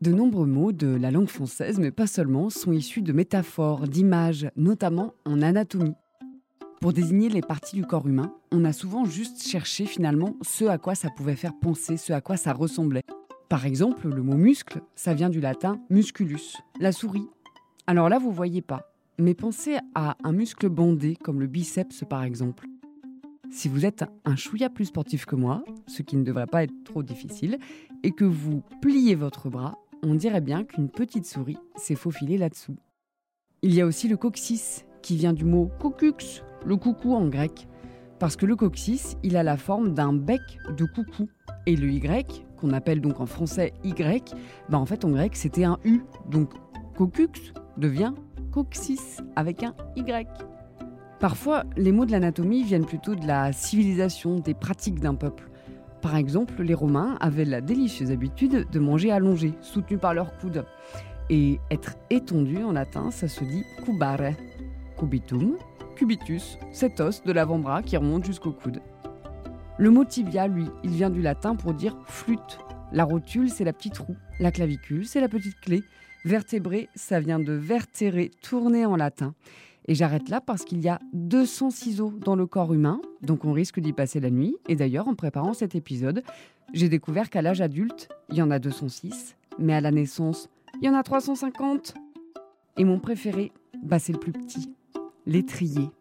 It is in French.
De nombreux mots de la langue française, mais pas seulement, sont issus de métaphores, d'images, notamment en anatomie. Pour désigner les parties du corps humain, on a souvent juste cherché finalement ce à quoi ça pouvait faire penser, ce à quoi ça ressemblait. Par exemple, le mot muscle, ça vient du latin musculus, la souris. Alors là, vous voyez pas, mais pensez à un muscle bandé comme le biceps par exemple. Si vous êtes un chouïa plus sportif que moi, ce qui ne devrait pas être trop difficile, et que vous pliez votre bras, on dirait bien qu'une petite souris s'est faufilée là-dessous. Il y a aussi le coccyx, qui vient du mot cocux, le coucou en grec. Parce que le coccyx, il a la forme d'un bec de coucou. Et le Y, qu'on appelle donc en français Y, en fait en grec c'était un U. Donc cocux devient coccyx avec un Y. Parfois, les mots de l'anatomie viennent plutôt de la civilisation, des pratiques d'un peuple. Par exemple, les Romains avaient la délicieuse habitude de manger allongé, soutenu par leurs coudes. Et être étendu en latin, ça se dit cubare. Cubitum, cubitus, cet os de l'avant-bras qui remonte jusqu'au coude. Le mot tibia, lui, il vient du latin pour dire flûte. La rotule, c'est la petite roue. La clavicule, c'est la petite clé. Vertébré, ça vient de vertere, tourner en latin. Et j'arrête là parce qu'il y a 206 os dans le corps humain, donc on risque d'y passer la nuit. Et d'ailleurs, en préparant cet épisode, j'ai découvert qu'à l'âge adulte, il y en a 206, mais à la naissance, il y en a 350. Et mon préféré, c'est le plus petit, l'étrier.